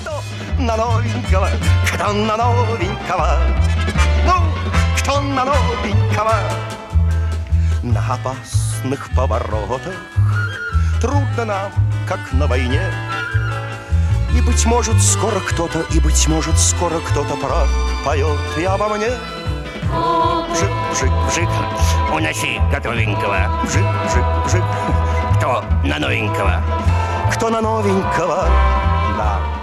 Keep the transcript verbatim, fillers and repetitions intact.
Кто на новенького? Кто на новенького? Ну, кто на новенького? На опасных поворотах трудно нам, как на войне. И, быть может, скоро кто-то, и, быть может, скоро кто-то пропоет и обо мне. Вжик, вжик, вжик, уноси готовенького. Вжик, вжик, вжик. Кто на новенького? Кто на новенького? Да.